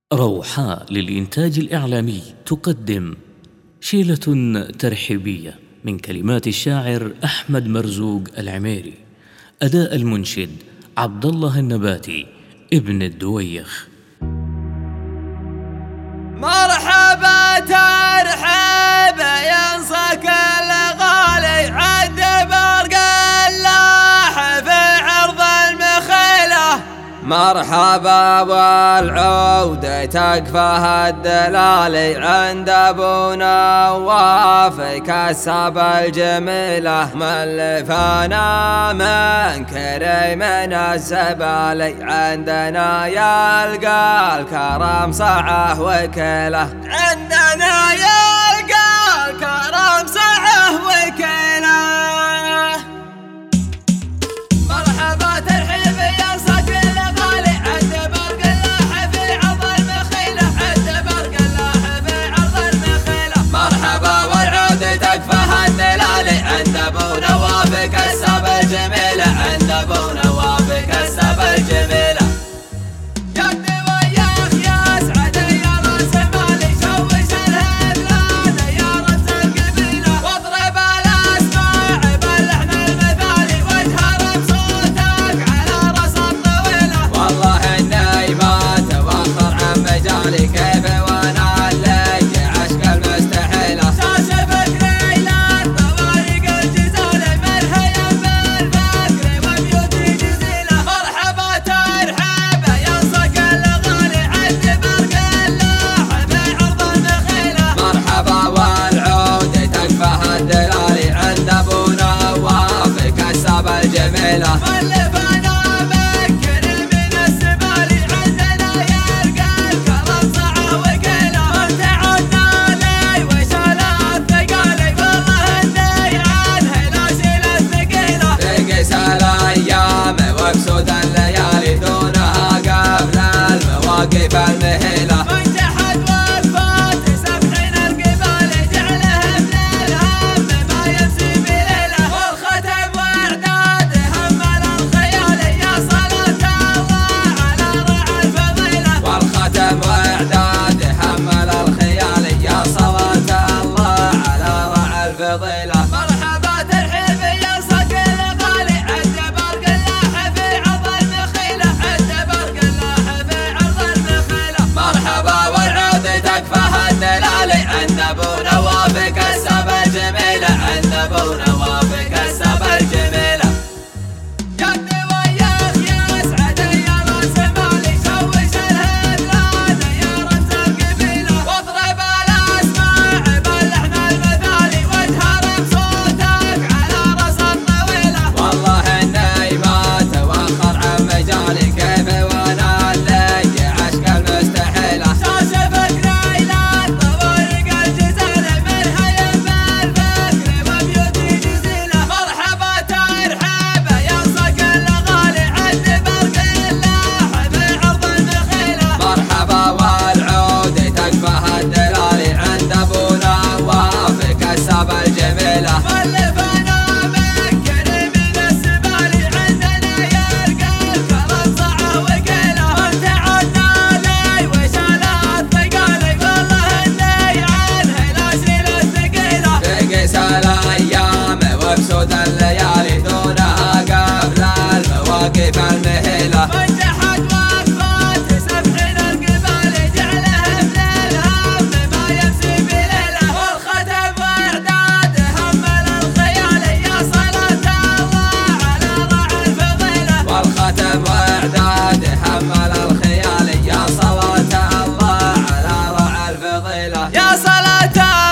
روحاء للإنتاج الإعلامي تقدم شيلة ترحيبية من كلمات الشاعر أحمد مرزوق العميري، أداء المنشد عبد الله النباتي ابن الدويخ. مرحبا ترحب ينصك الغالي عد برق اللاح في عرض المخيلة، مرحبا والعود تكفى الدلالي عند ابو نواف كسب الجميلة، ملفانا من كريم الزبالي عندنا يلقى الكرم صعه وكيله، عندنا يلقى الكرم صعه وكيله. مرحبا ترحيب ينصك الغالي عد برق اللاح في عرض المخيلة، عد برق اللاح في عرض المخيلة، مرحبا والعود تكفى الدلالي عند ابو نواف كسب الجميلة، عند ابو نواف كسب الجميلة. ملفنا بكر من السبالي عندنا يلقى الكرم صعه وكيله، انت عدنا لي وشال الثقالي والله اني عنه لا شيل الثقيله، تقيس الايام وبسود الليالي دونها قبل المواقف المهيله، مرحبا ترحيب ينصك الغالي عد برق اللاح في عرض المخيلة، عد برق اللاح في عرض المخيلة، مرحبا والعود تكفى الدلالي عند ابو نواف كسب الجميلة، عند ابو نواف كسب الجميلة. جدي وياك يسعد يا راس مالي شوش الهدلان يا رمز القبيلة، واضرب الاسماع باللحن المثالي وجهر بصوتك على راس الطويلة، والله اني ما اتوخر عن مجالي كيف وانا اللي عشق المستحيلة، شاش فكري لا طوارق الجزالة منها ينبع الفكر وبيوتي جزيلة، مرحبا ترحب ينصك الغالي عد برق اللاح في عرض المخيلة، مرحبا والعود تكفى الدلالي عند ابو نواف كسب الجميلة، ملفنا بكر من السبالي عندنا يلقى الكرم صعه وكيله، انت عدنا لي وشال الثقالي والله اني عنه لا شيل الثقيله، تقيس الايام وبسود الليالي دونها قبل المواقف المهيله، فتحت وقفات سبحين القبال جعلها من الهم ما يمسي بليله، والختم واعداد همل الخيال يا صلاة الله على رع الفضيله، والختم واعداد همل الخيال يا صلاة الله على رع الفضيله، يا صلاة